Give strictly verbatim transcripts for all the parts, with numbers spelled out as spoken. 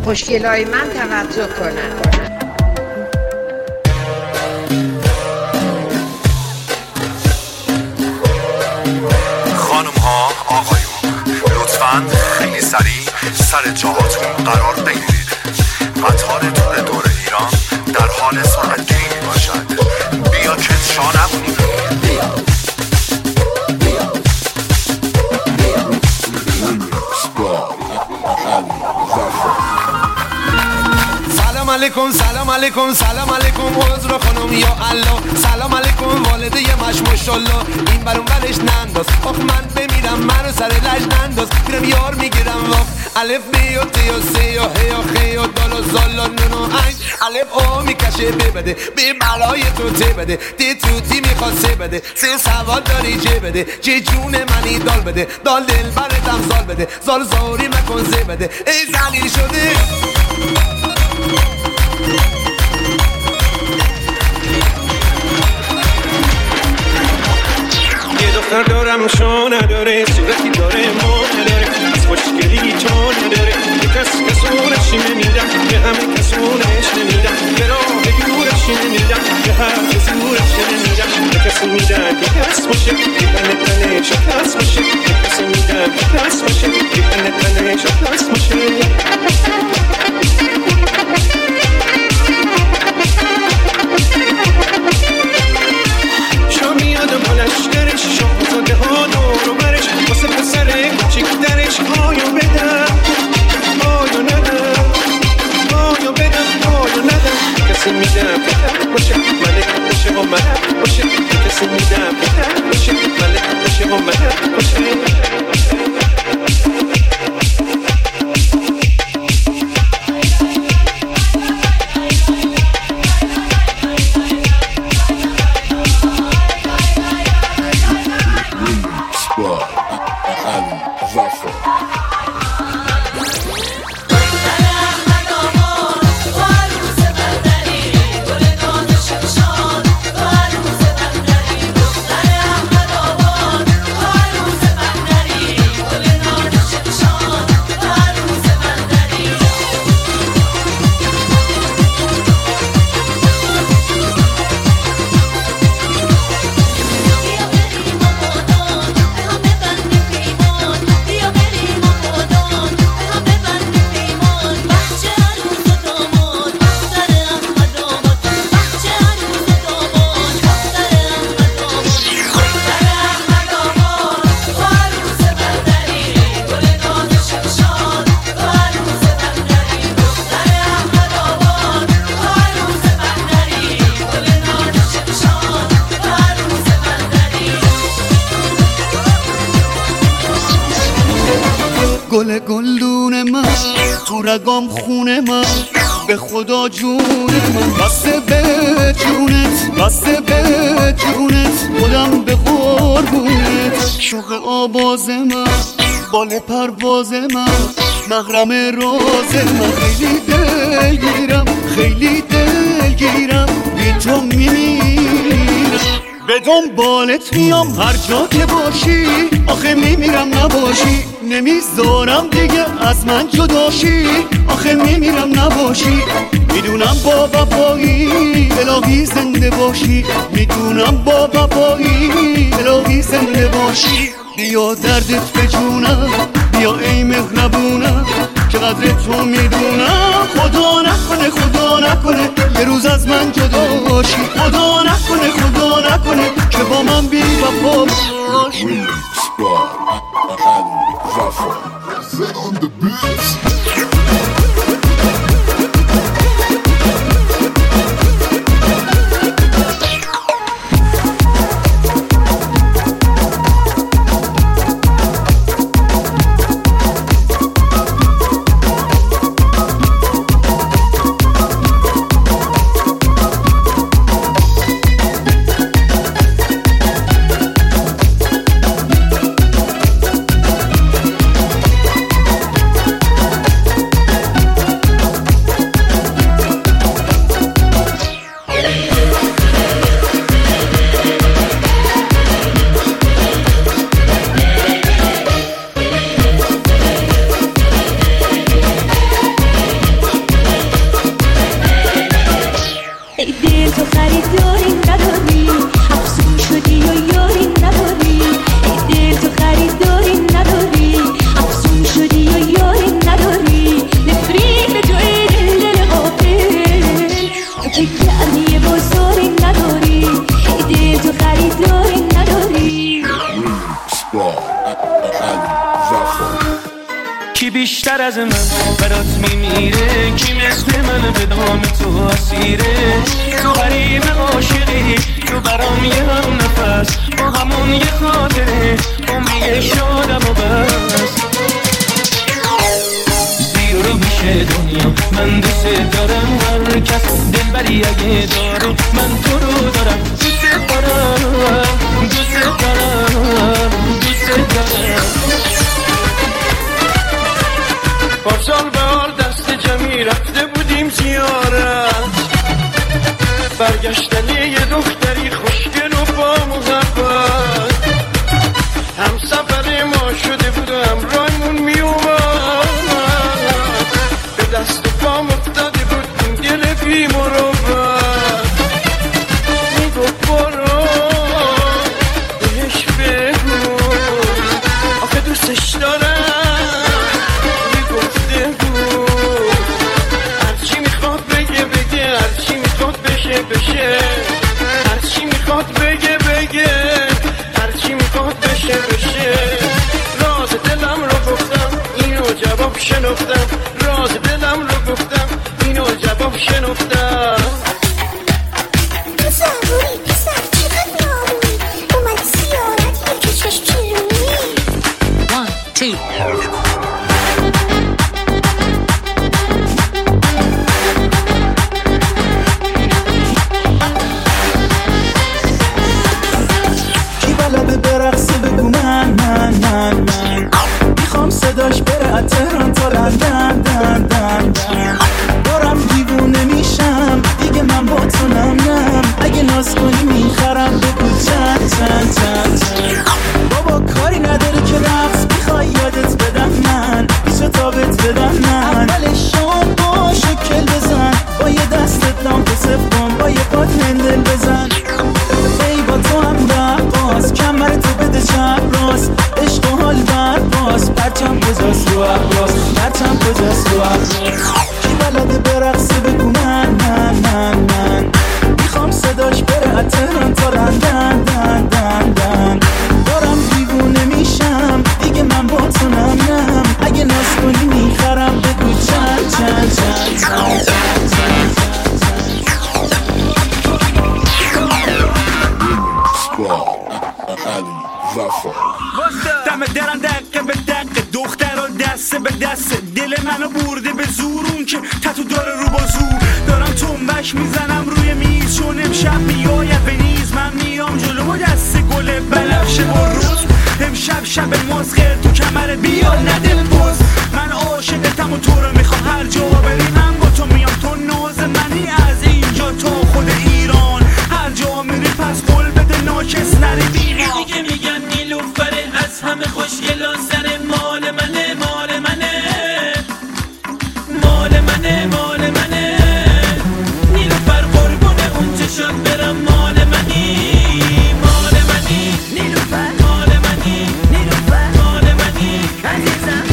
خوشگلای من توجه کنن. خانم ها آقایون، لطفاً خیلی سریع سر جاهاتون قرار بگیرید. قطار تور دور ایران در حال سرعت گیری باشد. بیا که شا نمونیم. سلام علیکم سلام علیکم سلام علیکم عذر خانم یا الله. سلام علیکم والده مش ماشاءالله. این برون برش ننداز آخ من بمیرم منو سر لج ننداز. میرم یار میگیرم واف الف بی و تی و سی و هی و خی و دال و زال و نون و عین. الف او میکشه ببده بی بلای تو تی بده. تی توتی میخواد سه بده سه سوال داری جه بده. جه جون منی دال بده دال دل برتم زال بده. زال زاری مکن زه بده ای زلیل شده. یه دختر دارم شو نداره صورتی داره ما نداره از خوشگلی چون نداره یه کس کسونش نمیدم یه همه کسونش نمیدم یه راه دورش نمیدم یه حرف زورش نمیدم یه کسی میدم که کس باشه یه تنه تنه شکست باشه یه کسی میدم که کس باشه یه تنه تنه شکست باشه. لشکرش شاهزاده ها دور و برش واسه پسر کوچیک درش آیا بدم آیا ندم آیا بدم آیا ندم. کسی میدم که باشه ملک باشه و ملک باشه. کسی میدم که باشه ملک باشه و ملک باشه. گل گلدون من تو رگام خونه من به خدا جون من بسته به جونت بسته به جونت خودم به قربونت. شوق آواز من بال پرواز من محرم راز من. خیلی دلگیرم خیلی دلگیرم بی تو میمیرم به دنبالت میام هر جا که باشی. آخه میمیرم نباشی نمیذارم دیگه از من جداشی. آخه میمیرم نباشی میدونم با وفایی الهی زنده باشی. میدونم با وفایی الهی زنده باشی. بیا دردت به جونم بیا ای مهربونم که قدر تو میدونم. خدا نکنه خدا نکنه یه روز از من جدا باشی. خدا نکنه خدا نکنه که با من بی وفا باشی. کی بیشتر از من برات میمیره، کی مثل من به دام تو اسیره. تو غریب عاشقی، تو برام یه هم نفس، با همون یه خاطره امیه شادم و بس. زیر رو میشه دنیا من دوست دارم، هر کس دلبری اگه داره من تو رو دارم. دوست دارم دوست دارم دوست دارم. پارسال به حال دست جمعی رفته بودیم زیارت، برگشتن یه دختری خوشگل و با محبت. هم سفر ما شده بود و همراهمون می اومد، به دست و پام افتاده بود این دل بی مروت. می گفت برو بهش بگو آخه دوستش دارم، بشه هرچی میخواد بگه بگه، هرچی میخواد بشه بشه. راز دلم رو گفتم اینو جواب شنفتم، راز دلم رو گفتم اینو جواب شنفتم. زبوری پسر چقدر نامونی، اومد زیارت یه کشش چیرونی. One, two. صداش بره از تهران تا لندن دن دن دن. دارم دیوونه میشم دیگه من با تو نم نم، اگه ناز کنی میخرم بگو چند چند چند چند. بابا کاری نداره که رقص میخوای یادت بدم من، بیشو تابت بدم من. اول شام با شکل بزن، با یه دستت لامپ صف کن، با یه پات هندل بزن. ای با تو هم رقاص، کمر تو بده چپ راست، عشق و حال بر باز. پرچم کجاست رو احراز، پرچم کجاست رو احراز. کی بلده برقصه بگو من من من من. میخوام صداش بره از تهران تا لندن دن دن دن. دارم دیوونه میشم دیگه من با تو نم نم، اگه ناز کنی میخرم بگو چند چند چند چند چند چند. دم درم دقه به دقه، دختر و دست به دست، دل منو برده به زور. اون که تتو داره رو بازو، دارم تنبش میزنم روی میز، چون امشب میاید به نیز. من میام جلو و دست گل بنفشه با روز. امشب شب مزغر تو کمر بیا نده پوز. من عاشقتم و تو رو میخوام، هر جا بری من با تو میام. تو ناز منی از اینجا تا خود ایران، هر جا میری پس قول بده ناکس نری بیمان. دیگه میگن نیلوفره از همه خوشگل و سر مال منه مال منه مال منه مال منه. نیلوفر قربونه اون چشات برم، مال منی مال منی. نیلوفر مال منی، نیلوفر مال منی عزیزم.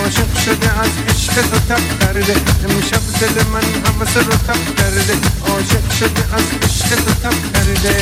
عاشق شده از عشق تو تب کرده امشب دل من حوث رو تب کرده عاشق شده از عشق تو تب کرده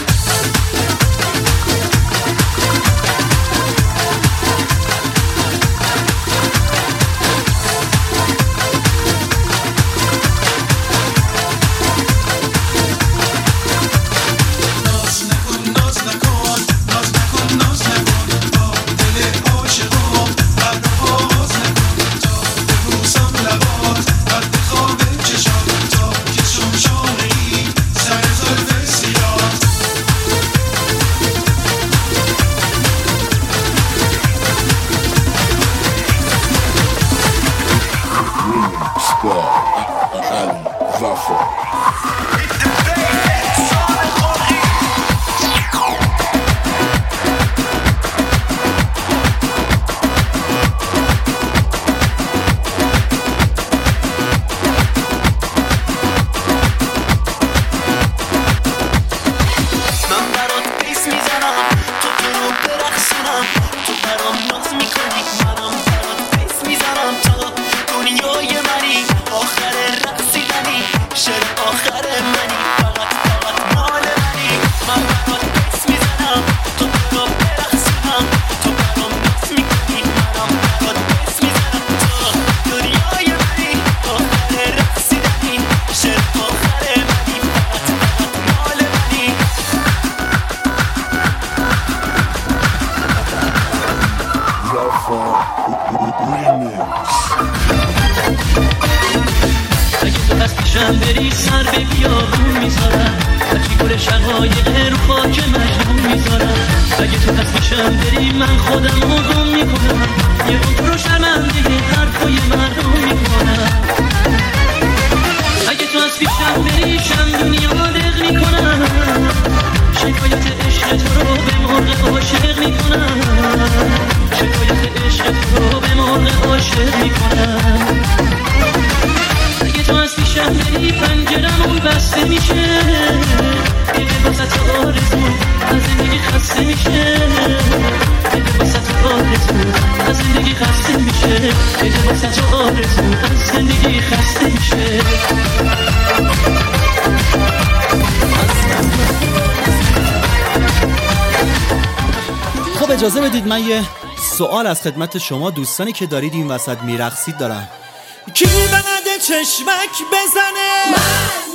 اجازه بدید من یه سوال از خدمت شما دوستانی که دارید این وسط میرقصید دارم. کی بلده چشمک بزنه؟ من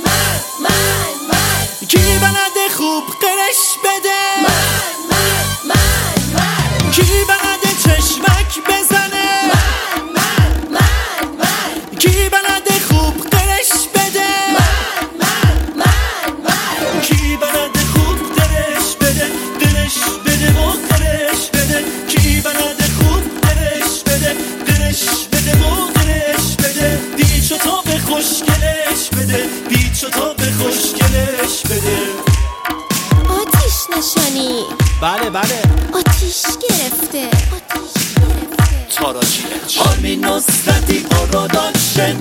من من من کی بلده خوب قرش بده؟ من من من من کی بلده چشمک بزنه؟ من من من من کی بلده خوب قرش بده؟ من من من من کی بلده خوب قرش بده؟ قرش بده و قرش بده. کی بلده خوب قرش بده؟ قرش بده و قرش بده. پیچ و تا به خوشگلش بده. پیچ و تا به خوشگلش بده. آتیش نشانی بله بله آتیش گرفته آتیش گرفته تاراجیلش آرمین نصرتی پروداکشن.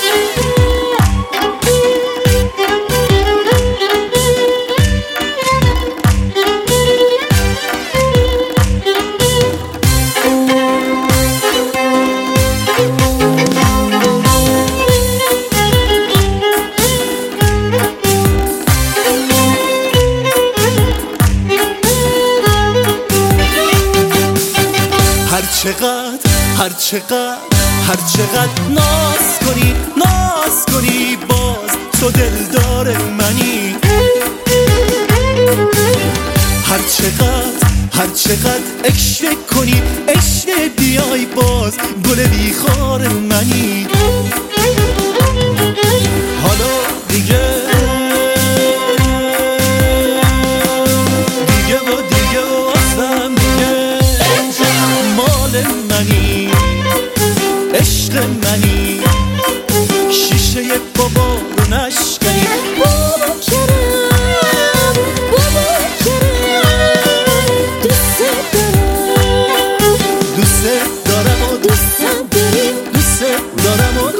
هر چقدر هر چقدر هر چقدر ناز کنی ناز کنی باز تو دلدار منی. هر چقدر هر چقدر عشق کنی عشق بیای باز گل بیخار منی. حالا دیگه دیگه و دیگه و اصلا دیگه مال منی عشق منی. شیشه بابا رو نشکنی بابا کرم بابا کرم دوست دارم دوست دارم و دوست داریم دوست دارم و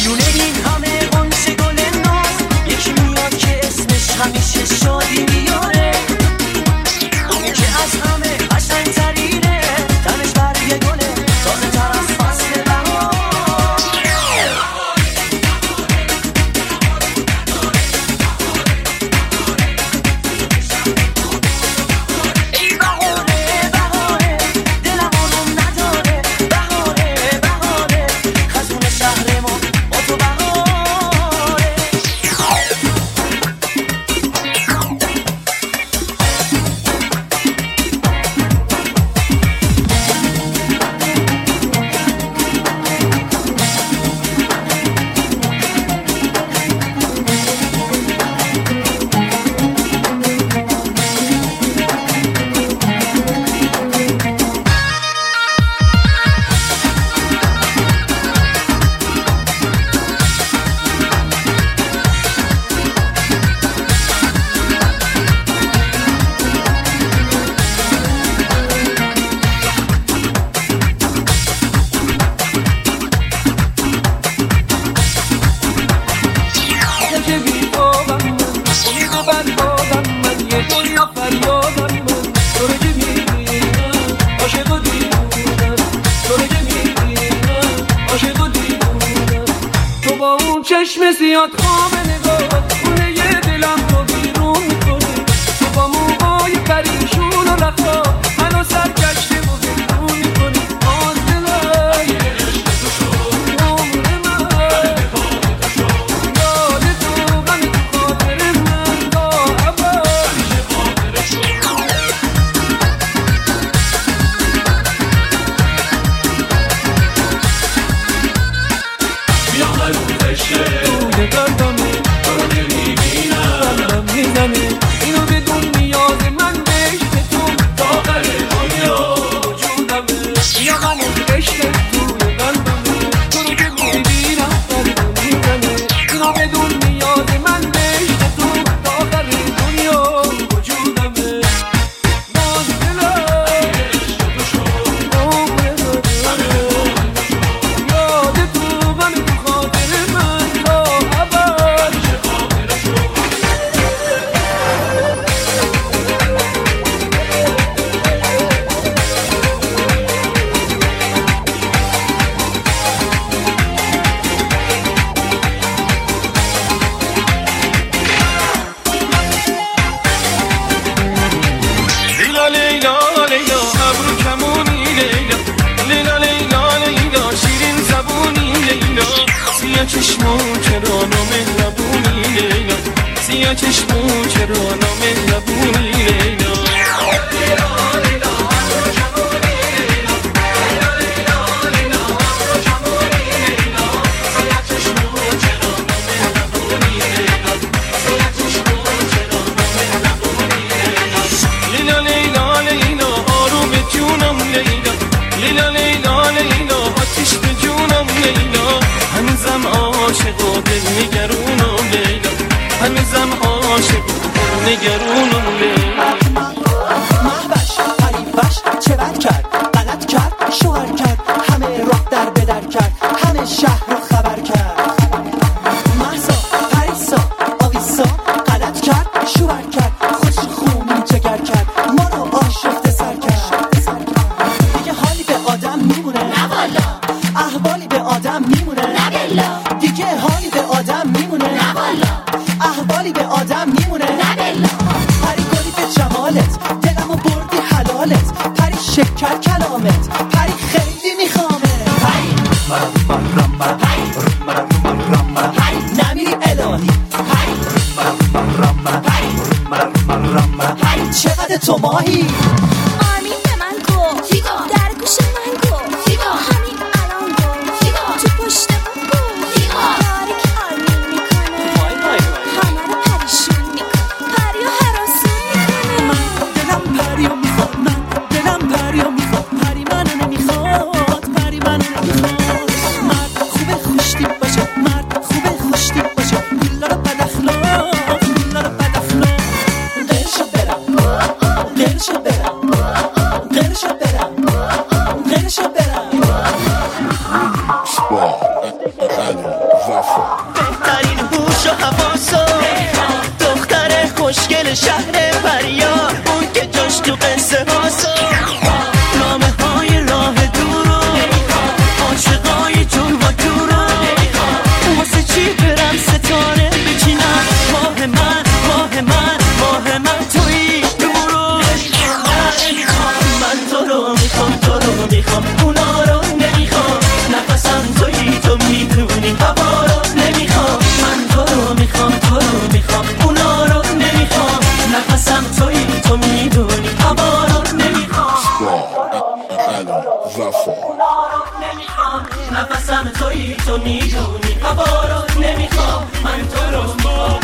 میونه این همه قنچه گل ناز یکی میاد که اسمش همیشه شادی میاره اونی که از همه قشنگ ترینه تنش برگ گله تازه تر از فصل بهار ای بهاره بهاره دلم آروم نداره بهاره بهاره خزون شهر ما با تو بهاره که بی خوابم من امید و بربادم من یه دنیا فریادم من تو رو که میبینم عاشق و دیوونم تو رو که میبینم عاشق و دیوونم تو با اون چشم زیاد خواب نگاه خونه یه دلم رو بیرون میکنی تو با موهای پریشون و رفا منو سرگشته و بیرون میکنی آن دلم اینو بدون نیاز من بهشت تو تا آخر دنیا وجودمه یا من عشق توی قلبمه تو رو که میبینم قلبم میزنه اینو بدون نیاز من بهشت تو تا آخر دنیا وجودمه باز دلم عمر یاد تو غم تو خاطر من تا ابد لیلا لیلا لیلا ابرو کمونی لیلا لیلا لیلا لیلا شیرین زبونی لیلا سیاه چشمو چرا نامهربونی لیلا سیاه چشمو چرا نامهربونی لیلا لیلا لیلا لیلا آروم جونم لیلا لیلا لیلا لیلا آتیش به جونم لیلا هنوزم عاشق و دل نگرونم لیلا هنوزم عاشق و دل نگرونم لیلا محبش غریبش چه بد کرد غلط کرد شوهر کرد همه راه در بدر کرد همه شهر رو خبر کرد محسا پریسا آویسا غلط کرد شوهر کرد خوش خونی جگر کرد ما رو آشفته سر کرد دیگه حالی به آدم میمونه نه والا احوالی به آدم میمونه نه بلا دیگه حالی به آدم میمونه نه والا احوالی به آدم میمونه نه بلا پری گلی به جمالت دلمو بردی حلالت پری شکر کلامت پری خیلی میخوامه پری پری نمیری الهی پری چقدر تو ماهی آرمین به من گفت فیگا در گوش من گفت فیگا همین الان گفت تو پشت من گفت فیگا کاری که آرمین میکنه همه رو پریشون میکنه پریو هراسون میکنه دلم پریو میخواد من دلم پریو میخواد پری منو نمیخواد پری منو نمیخواد مرد خوبه خوشتی باشه مرد خوبه خوشتی باشه دیلا رو بد اخلاق دیلا رو بد اخلاق دلشو برم دلشو برم مثل شهر پریا، اون که جاش تو قصه هاسا نامه های راه دورو عاشقای جون و جورو واسه چی برم ستاره بچینم ماه من ماه من ماه من توی دورو من تو رو میخوام تو رو میخوام اونا رو نمیخوام نفسم توی تو میدونی هوا رو نمیخوام من تو رو میخوام تو رو میخوام اونا رو نمیخوام نفسم توی تو میدونی هوا رو نمیخوام نفسم توی تو میدونی هوا رو نمیخوام من تو رو میخوام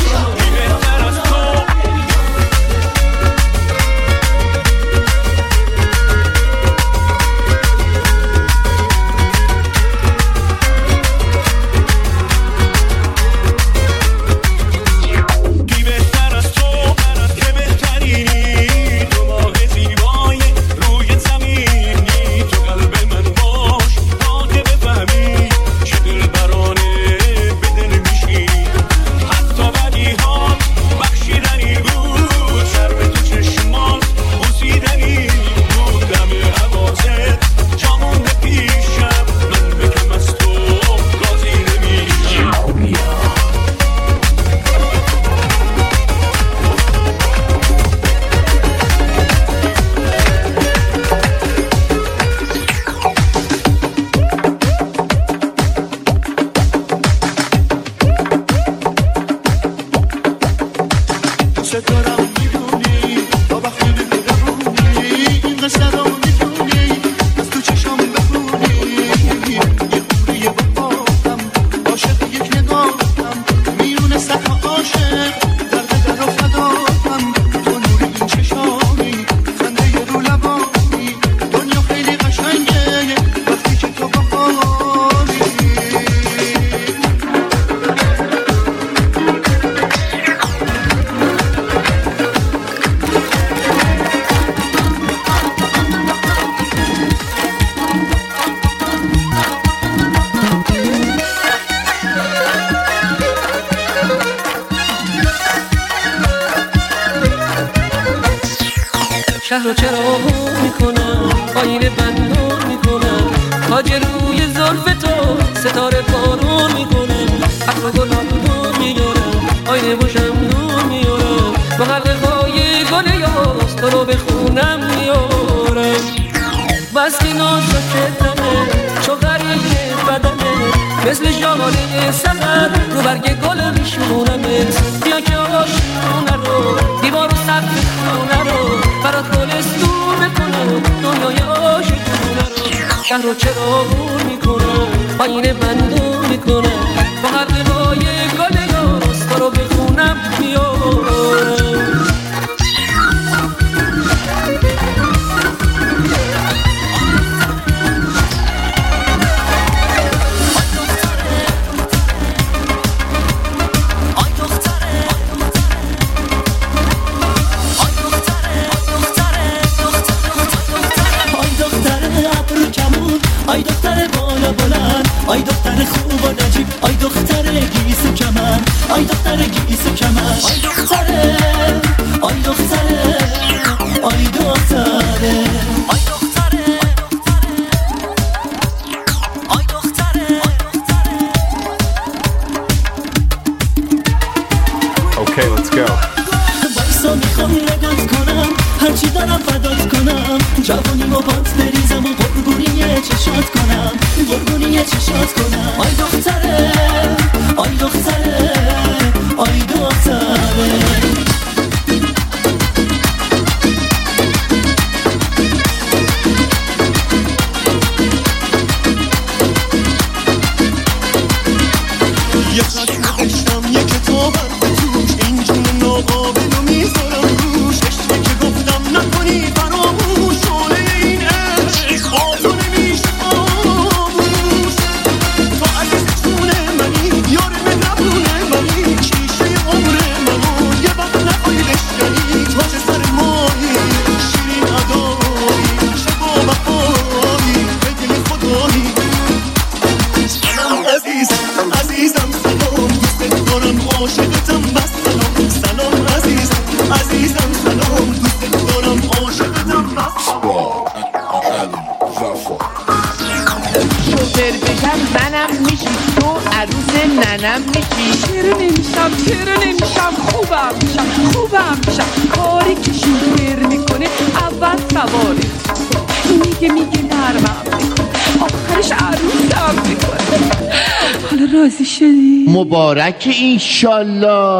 شهر رو چرا میکنم آینه بندون میکنم تاج روی زلف تو ستاره بارون میکنم عطر گلابون میارم آینه بوشم نور میارم با حلقه های گل یاس تو رو به خونم میارم بس که ناشکتنه چو غریق بدنه مثل ژاله سحر رو برگ گل میشونمت بیا که آشونه رو دیوار و سقف خونه رو برات گلستون بکنم دنیای عاشقونه رو شهر رو چرا بور میکنم آینه بندون میکنم با حلقه های گل یاس تو رو به خونم میارم آی دختر بالا بلند آی دختر خوب و نجیب آی دختر گیس و کمن آی دختر گیس و کمن آی دختره آی دختره آی دختره آی دختره آی دختره Okay, let's go. بایسا میخوام نگات کنم هرچی دارم فدات کنم جوانی و بات بریزم و قربونی چشات کنم قربونی چشات کنم آی دختره آی دختره آی دختره یه خط نوشتم یه کتابم به توش این جون ناقابل رو میذارم روش عشقی که گفتم نکنی فراموش شعله آدم میشی. چرا نمیشم چرا نمیشم خوبم میشم خوبم میشم. کاری که شیر میکنه اول سواری میگه میگه نرمم میکنه آخرش عروسم میکنه. حالا راضی شدی؟ مبارک اینشالله.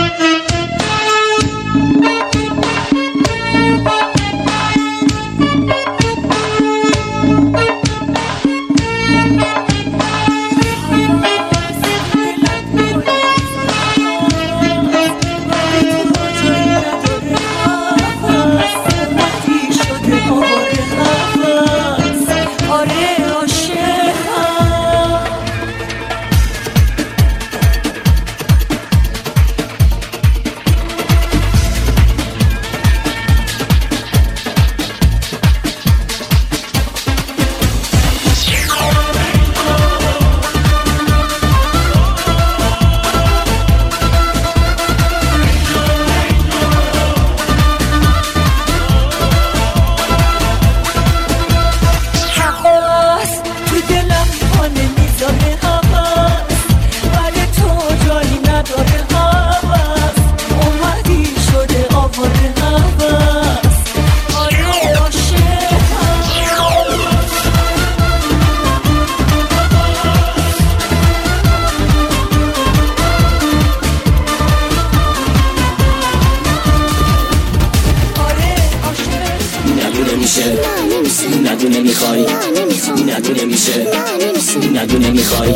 ندونه میخوای ندونه میشه ندونه میخوای.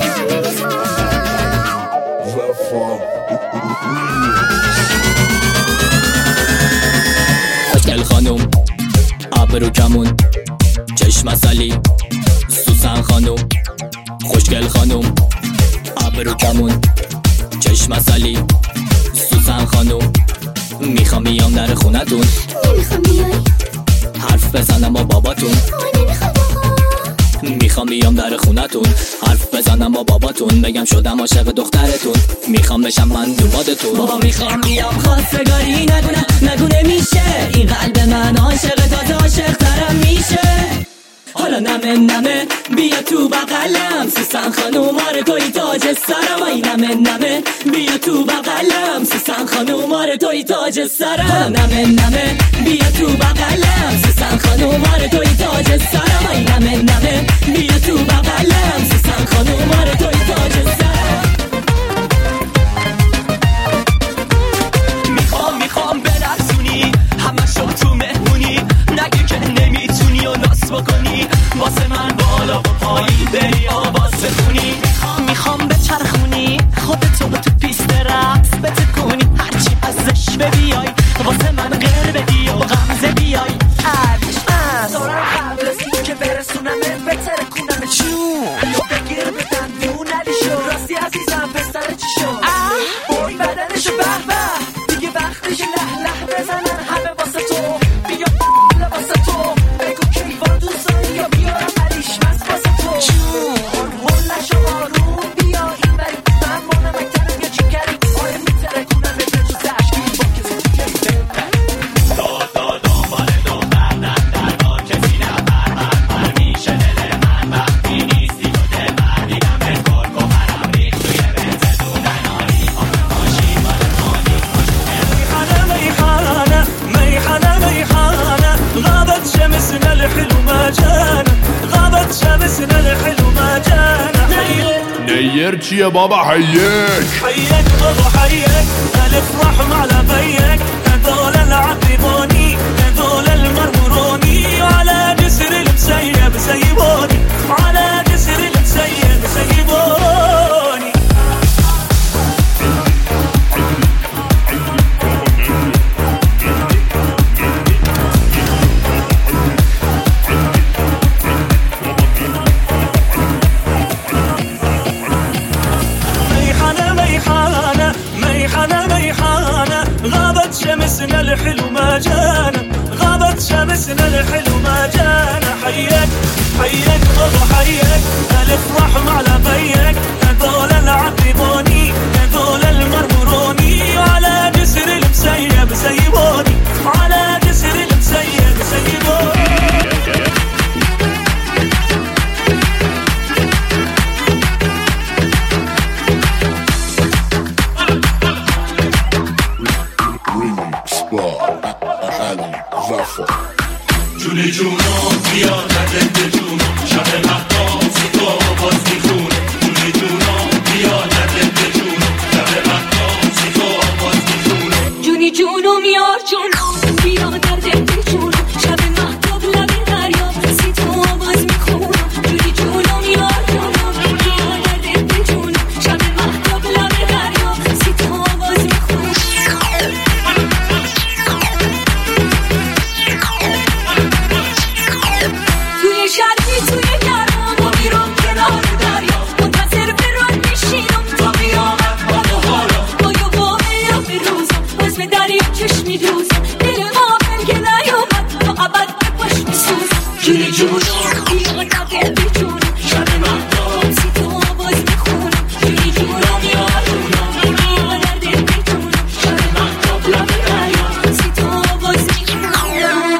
خوشگل خانوم ابرو کمون چشم اصلی سوسن خانوم. خوشگل خانوم ابرو کمون چشم اصلی سوسن خانوم. میخوام بیام در خونتون نمیخوام بیای حرف بزنم با باباتون. میخوام بیام در خونتون حرف بزنم با باباتون بگم شدم عاشق دخترتون میخوام بشم من دوبادتون. بابا میخوام بیام خواستگاری نگونه نگونه میشه این قلب من عاشق تازه عاشق ترم میشه. حالا نمه نمه بیا تو بغلم سوسن خانوم آره توی تاج سرم. ای نمه نمه بیا تو بغلم سوسن خانوم آره توی تاج سرم. حالا نمه نمه بیا تو بغلم سوسن خانوم آره توی تاج سرم. ای نمه نمه بیا تو بغلم سوسن خانوم آره توی تاج سرم. میخوام میخوام برسونی همه شو تو مهمونی نگی که نمیتونی و ناس بکنی واسه من بالا و پایین بری آواز بخونی. میخوام میخوام بچرخونی خودتو تو پیست رقص بتکونی هرچی ازش ببیای واسه من غیر بدی و غمزه بیای. عشقم دارم قبل از این که برسونم بهتر کنم چون بگیر بدن دون علی شو راستی عزیزم بستر چی شد بای بدنشو به به دیگه وقتش له له بزنن همه واسه تو بیا واسه تو بگو کیوان دوست داری یا بیارم علیش مست واسه تو چون هلشو آروم بیا این بری من مانم اکترم یا چی کری آره میتره کنم بهتر تو زشکی با کسی تو کسی دا دا دنبال دختر در دربار کسی نفر من من میشه دل من وقتی نیستی تو دل من دیدم به کل گوهرم ریخت توی بنزه دونه ناری آمه باشی مال خانی میخانه میخانه میخانه میخانه غابت شمسنا الحلو ما جانا غابت شمسنا الحلو ما جانا. نیر چیه بابا حیک حيك بابا حيك الافرح مع لبيك هذول العقبوني هذول المرمروني على جسر المسيب سيبوني على جسر المسيب سيبوني. ميحانة ميحانة ميحانة ميحانة غابت شمسنا الحلو ما جانا غابت شمسنا الحلو ما جانا. حيك حيك بابا حيك الافرح مع لبيك هذول العقبوني هذول المرمروني على جسر المسيب سيبوني على جسر المسيب سيبوني. جونی جونم بیا ندل جون شب مهتاب سیتا باز میخونه جونی جونم بیا ندل جون شب مهتاب سیتا باز میخونه جونی جونم یار جونم بیا در دل جون شب مهتاب لب دریا سیتا باز میخونه جونی جونم یار جونم بیا در دل جون شب مهتاب لب دریا سیتا باز میخونه توی شرقی توی گرما ما میرم کنار دریا منتظر برات میشینم تا بیامد بالا حالا با یه واقعی به روزم باز به دریا چشمی دوزم دل غافل که نیامد تا ابد به پاش میسوزم جونی جونم بیا در دل جون شب مهتاب سیتا باز میخونم جونی جونم یار جونم بیا در دل جون شب مهتاب لب دریا سیتا باز میخونم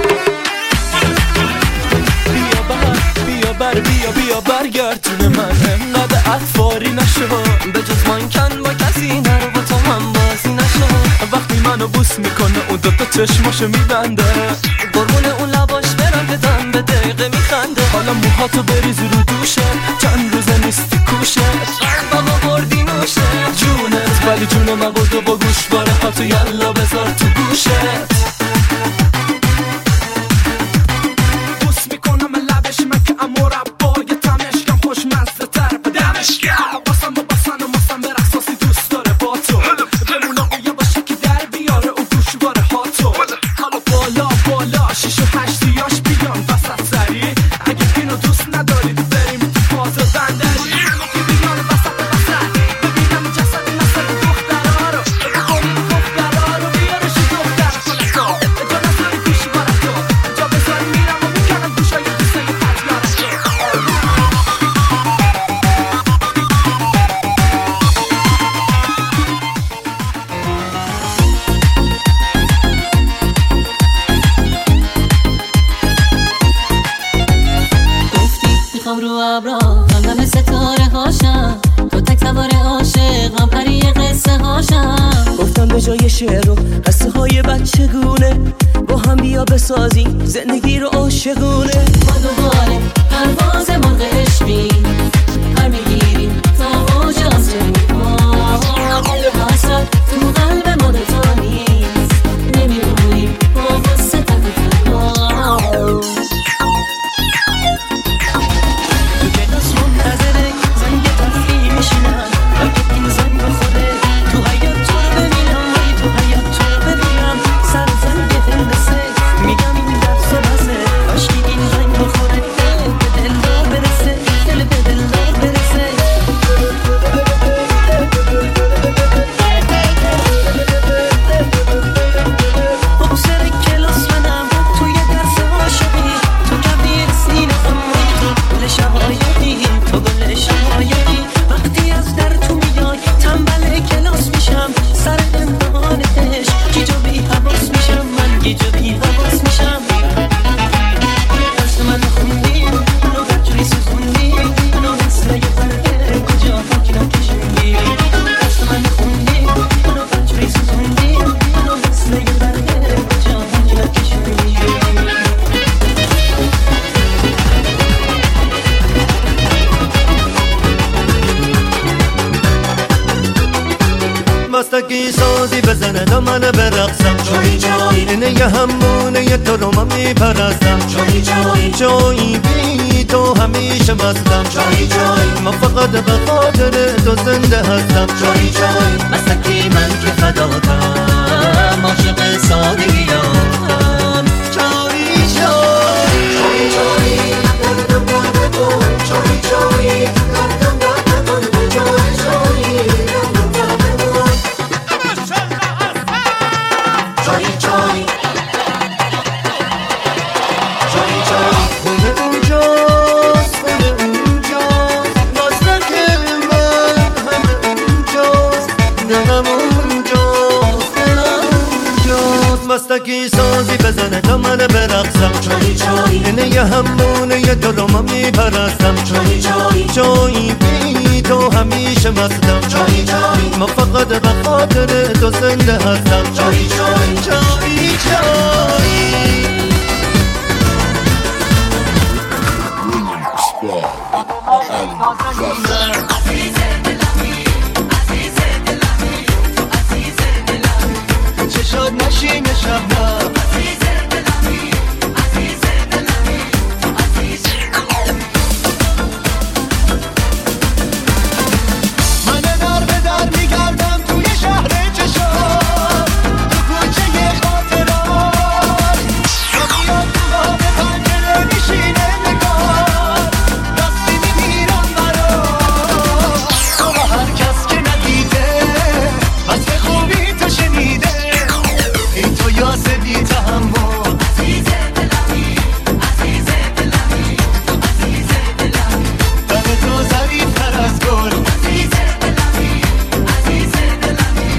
بیا بر بیا بیا برگردونه من انقدر اطفاری نشو به جز من کن با کسی نرو با تو هم بازی نشو وقتی منو بوس میکنه اون دوتا چشماشو میبنده قربون اون لباش برم که دم به دقیقه میخنده حالا موهاتو بریز رو دوشه چند روزه نیستی کوشه بابا بردی نوشه جونت ولی جون مبودو با گوش باره هاتو یلا بذار تو گوشت زندگی رو عاشقونه ما دوباره پرواز مرغ عشقی پر میگیریم تا اوج آسمون حسرت تو قلب ما دوتا نیست نمیمونیم با واسه تک تنها تو کلاس منتظره زنگ تفریح میشینم اگه این زنگ بخوره تو حیات تو رو ببینم ای تو حیات تو رو ببینم سر زنگ هندسه میگم این درس و بسه عشقی این زنگ بخوره دل به دل را برسه دل به دل را برسه خب سر کلاس منم توی درس عاشقی تو کبیر سینه خمایی گل شقایقی تو گل شقایقی وقتی از در تو میای تنبل کلاس میشم سر امتحان عشق گیج و بی حواس میشم من گیج و بی حواس میشم درس من خوندی منو بچوری سوزوندی منو مثل یه برده کجا حاکینا کشوندی درس من خوندی منو بچوری سوزوندی منو مثل یه برده کجا حاکینا کشوندی مستکی سازی بزنه دامنه برقصم جایی جایی اینه یه همونه یه تو رو من میپرستم جایی جایی جایی بی تو همیشه مستم جایی جایی من فقط به خاطر تو زنده هستم جایی جایی مستکی من که فداتم عاشق سادگیام جایی جایی جایی جایی دردم درد تو جایی جایی دردم درد تو جایی جایی جایی جایی جایی جایی خونه اونجاست خونه اونجاست مستک من همه اونجاست دلم اونجاست دلم اونجاست بستگی سازی بزنه تا من برقصم. چایی چایی اینه یه همونه یه دلوم میپرستم. چایی چایی چایی بی تو همیشه مستم. چایی چایی ما فقط به خاطر تو زنده هستم. چایی چایی چایی چایی چشات نشین شبنم من در به در میگردم توی شهر چشات، تو کوچه خاطرات میاد تو باب پنجره میشینه نگار، دستی میگیرم برات تو با هر کس که ندیده بس به خوبی تو شنیده این تو یاسه بی تحمل. عزیز دلمی عزیز دلمی عزیز دلمی تن تو ظریفتر از گل. عزیز دلمی عزیز دلمی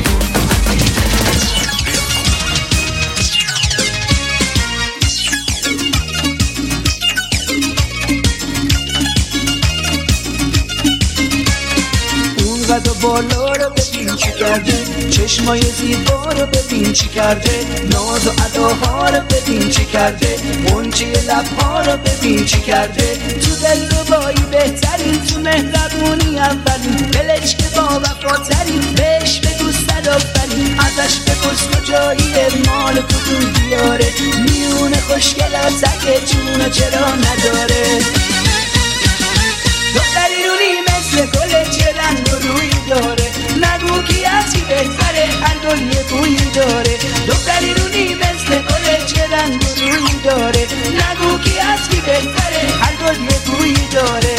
اون قد و بالا رو ببین چی کرده، چشمای زیبا رو ببین چی کرده، ناز و اداها رو ببین چی کرده، منچه لبها رو ببین چی کرده. تو دلربایی بهترین، تو مهربونی اولین، دلش که با وفاترین، بهش بگو صد آفرین، ازش بپرس کجاییه، مال کدوم دیاره، میونه خوشگلات اگه جونو چرا نداره. دختری رونی مثل گل چه رنگ و روی داره، نگو کی از کی بهتره، هر گل یه بویی داره. دختری رونی مثل گل چه رنگ و روی داره، نگو کی از کی بهتره، هر گل یه بویی داره.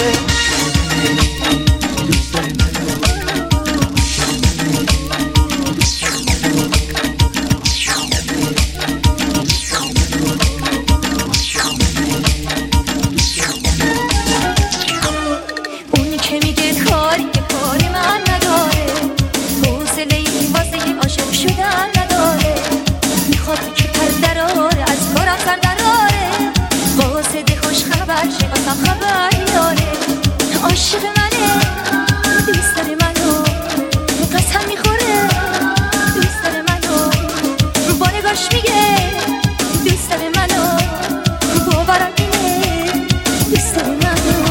عاشق منه، دوست داره منو، قسم میخوره دوست داره منو، با نگاش میگه دوست داره منو، باورم اینه دوست داره منو.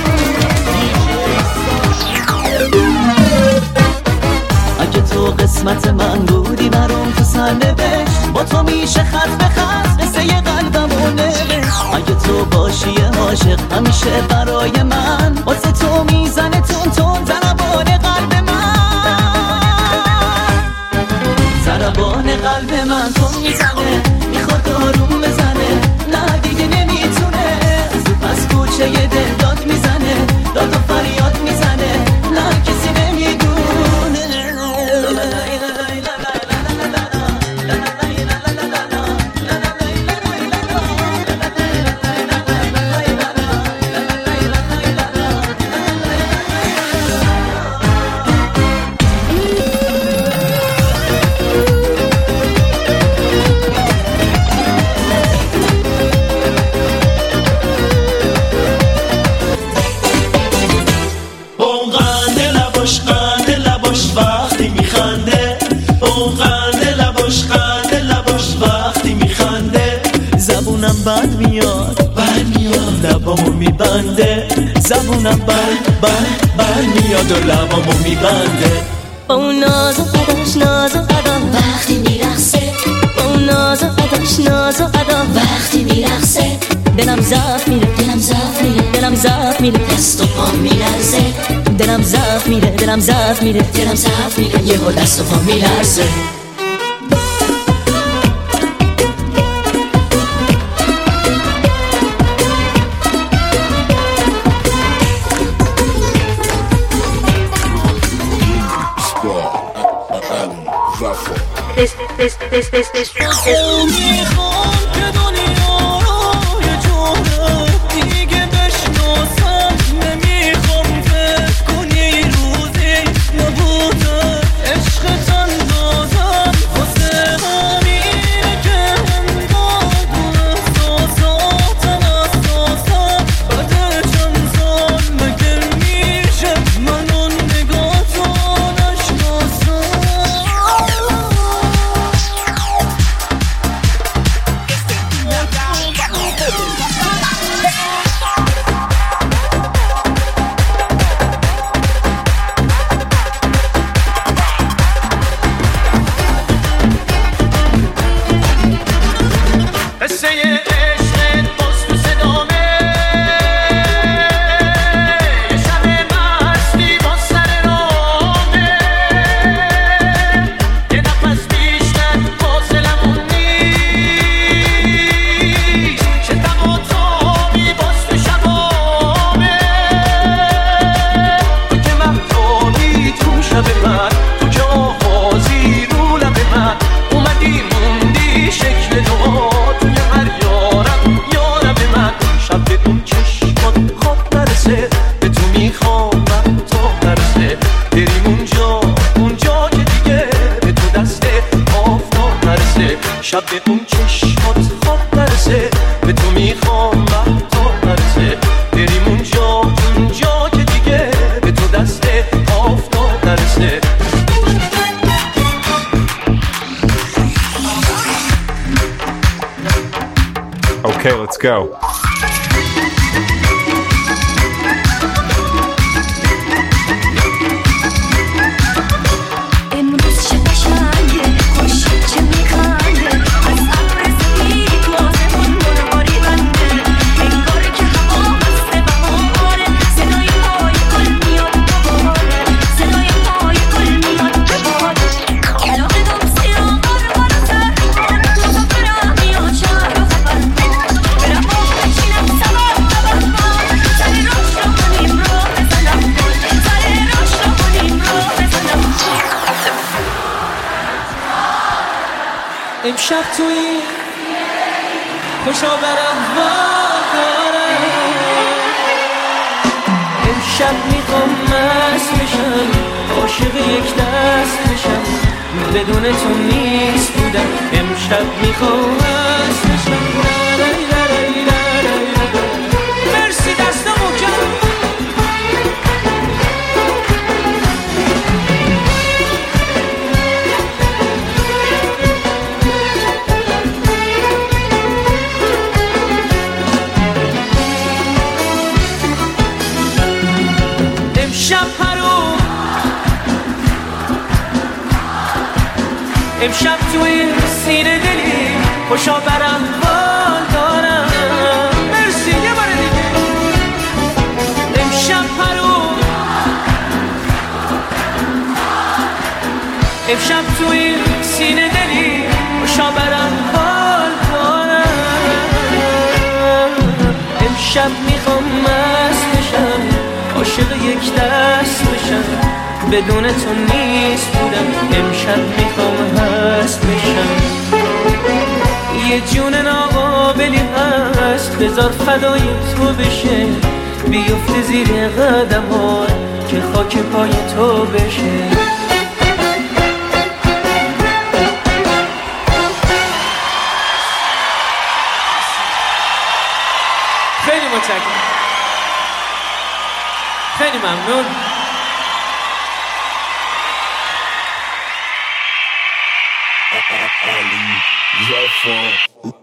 اگه تو قسمت من بودی برام تو سرنوشت، با تو میشه خط به خط قصه ی قلبمو نوشت. اگه تو باشی عاشق همیشه برای من، واسه تو میزنه تون تون ضربان قلب من، ضربان قلب من تو میزنه، میخواد آروم بزنه، نه دیگه نمیتونه، زود از کوچه ی دل داد میزنه، داد و فریاد میزنه، نه کسی نمیدونه. بد میاد بد میاد لبامو میبنده، زبونم بد بد بد میاد و لبامو میبنده. با اون ناز و قداش ناز و قدا وقتی میرقصه، با اون ناز و قداش ناز و قدا وقتی میرقصه، دلم زف میره دلم زف میره دلم زف میره، دست و پام میلرزه، دلم زف میره دلم زف میره دلم زف میره، یهو دست و پام میلرزه. This, this, this, this, this, this. شب به اون چشمات خواب برسه به تو میخوام وقتا برسه بریم اونجا اونجا که دیگه به تو دست آفتاب برسه Okay, let's go. امشب توی خوشا بر احوال دارم امشب میخوام مست بشم عاشق یک دست بشم بدون تو نیست بودم امشب میخوام مست بشم مرسی دست محکم امشب توی سینه دلی خوشا برم بال دارم مرسی یه بار دیگه امشب پرو امشب توی سینه دلی خوشا برم بال دارم امشب میخوام مست بشم عاشق یک دست بشم بدون تو نیست بودم امشب میخوام هست بشم یه جون ناقابلی هست بذار فدای تو بشه بیفته زیر قدم ها که خاک پای تو بشه خیلی متشکرم خیلی ممنون Ali Jaffa